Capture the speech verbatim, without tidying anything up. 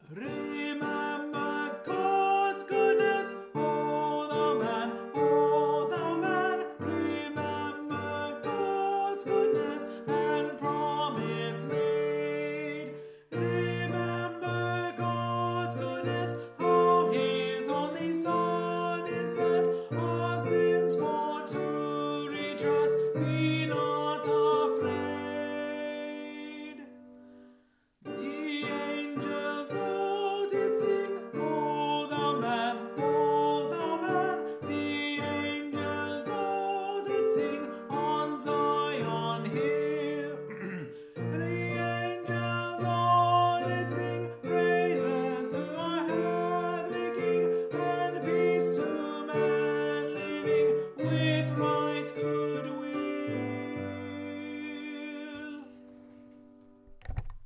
Remember God's goodness, oh thou man, oh thou man. Remember God's goodness and promise made. Remember God's goodness, how His only Son is sent our sins for to redress. Be not afraid. The angels all did sing, oh thou man, oh thou man. The angels all did sing on Zion hill. The angels all did sing praises to our heavenly King, and peace to man living with right good.